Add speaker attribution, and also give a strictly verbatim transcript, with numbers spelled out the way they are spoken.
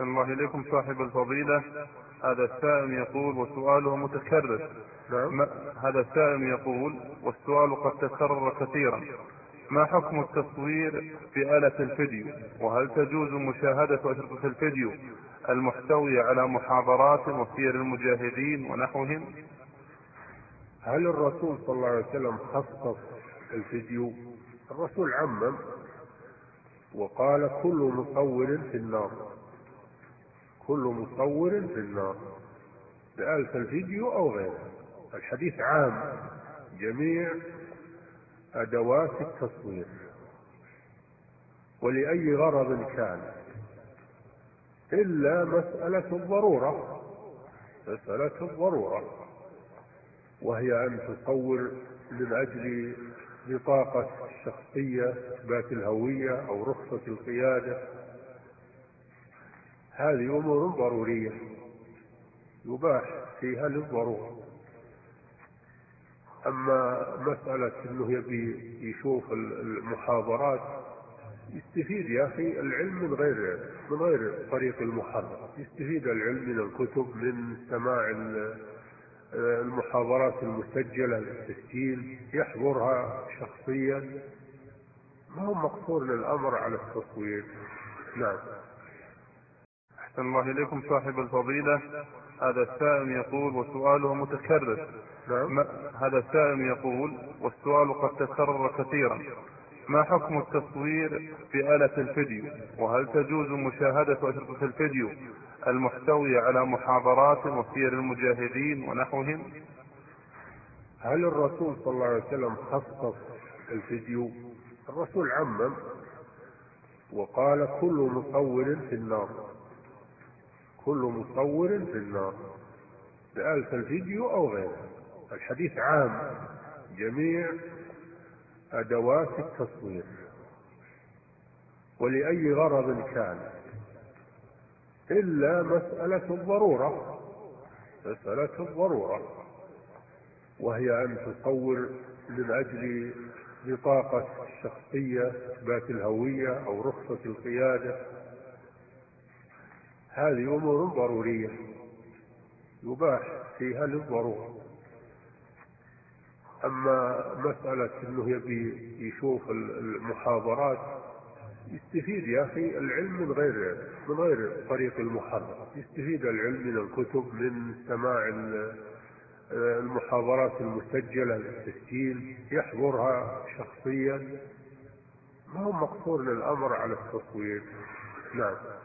Speaker 1: أحسن الله إليكم صاحب الفضيلة. هذا السائل يقول وسؤاله متكرر.
Speaker 2: نعم.
Speaker 1: ما هذا السائل يقول والسؤال قد تكرر كثيرا: ما حكم التصوير بآلة الفيديو؟ وهل تجوز مشاهدة أشرطة الفيديو المحتوية على محاضرات وسير المجاهدين ونحوهم؟
Speaker 2: هل الرسول صلى الله عليه وسلم خصص الفيديو؟ الرسول عمم وقال كل مصور في النار، كل مصور في النار بآلة الفيديو أو غيره. الحديث عام، جميع أدوات التصوير ولأي غرض كان، إلا مسألة الضرورة، مسألة الضرورة وهي أن تصور من أجل بطاقة الشخصية، إثبات الهوية أو رخصة القيادة. هذه أمور ضرورية يباح فيها للضرورة. أما مسألة أنه يبي يشوف المحاضرات، يستفيد يا أخي العلم من غير من غير طريق المحاضرة، يستفيد العلم من الكتب، من سماع المحاضرات المسجلة للتسجيل، يحضرها شخصيا، ما هو مقصور الأمر على التصوير. نعم.
Speaker 1: أحسن الله إليكم صاحب الفضيلة. هذا السائل يقول وسؤاله متكرر.
Speaker 2: نعم.
Speaker 1: ما هذا السائل يقول والسؤال قد تكرر كثيرا: ما حكم التصوير بآلة الفيديو؟ وهل تجوز مشاهدة أشرطة الفيديو المحتوية على محاضرات وسير المجاهدين ونحوهم؟
Speaker 2: هل الرسول صلى الله عليه وسلم خصص الفيديو؟ الرسول عمم وقال كل مصور في النار، كل مصور في النار بآلة الفيديو أو غيره. الحديث عام، جميع أدوات التصوير ولأي غرض كان، إلا مسألة الضرورة، مسألة الضرورة وهي أن تصور من أجل بطاقة الشخصية، إثبات الهوية أو رخصة القيادة. هذه أمور ضرورية يباح فيها للضرورة. أما مسألة أنه يبي يشوف المحاضرات، يستفيد يا أخي العلم من غير من غير طريق المحاضرة، يستفيد العلم من الكتب، من سماع المحاضرات المسجلة للتسجيل، يحضرها شخصيا، ما هو مقصور الأمر على التصوير. نعم.